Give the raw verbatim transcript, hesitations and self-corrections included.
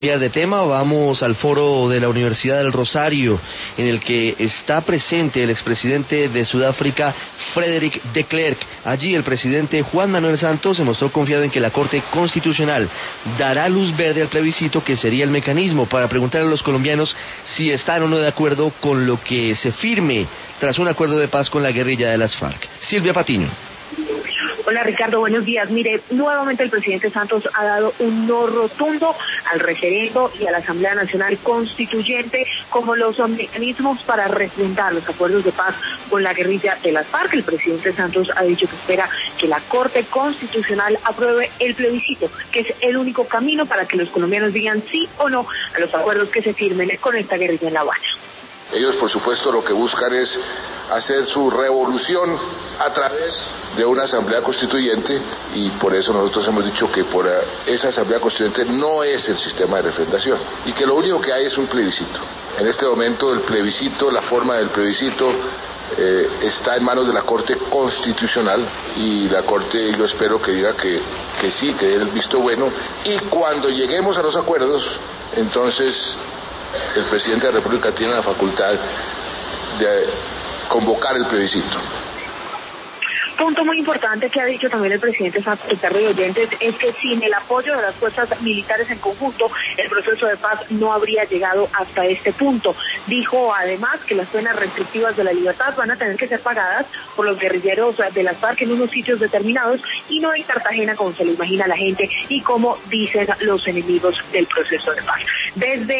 De tema, vamos al foro de la Universidad del Rosario, en el que está presente el expresidente de Sudáfrica, Frederik de Klerk. Allí el presidente Juan Manuel Santos se mostró confiado en que la Corte Constitucional dará luz verde al plebiscito, que sería el mecanismo para preguntar a los colombianos si están o no de acuerdo con lo que se firme tras un acuerdo de paz con la guerrilla de las FARC. Silvia Patiño. Hola Ricardo, buenos días. Mire, nuevamente el presidente Santos ha dado un no rotundo al referendo y a la Asamblea Nacional Constituyente como los mecanismos para refrendar los acuerdos de paz con la guerrilla de las FARC. El presidente Santos ha dicho que espera que la Corte Constitucional apruebe el plebiscito, que es el único camino para que los colombianos digan sí o no a los acuerdos que se firmen con esta guerrilla en La Habana. Ellos, por supuesto, lo que buscan es hacer su revolución a través de una asamblea constituyente, y por eso nosotros hemos dicho que por esa asamblea constituyente no es el sistema de refrendación y que lo único que hay es un plebiscito. En este momento el plebiscito, la forma del plebiscito eh, está en manos de la Corte Constitucional, y la Corte, yo espero que diga que, que sí, que dé el visto bueno, y cuando lleguemos a los acuerdos, entonces el presidente de la República tiene la facultad de convocar el plebiscito. Punto muy importante que ha dicho también el presidente Santos, Ricardo y oyentes, es que sin el apoyo de las fuerzas militares en conjunto, el proceso de paz no habría llegado hasta este punto. Dijo además que las penas restrictivas de la libertad van a tener que ser pagadas por los guerrilleros de las FARC en unos sitios determinados y no en Cartagena, como se lo imagina la gente y como dicen los enemigos del proceso de paz. Desde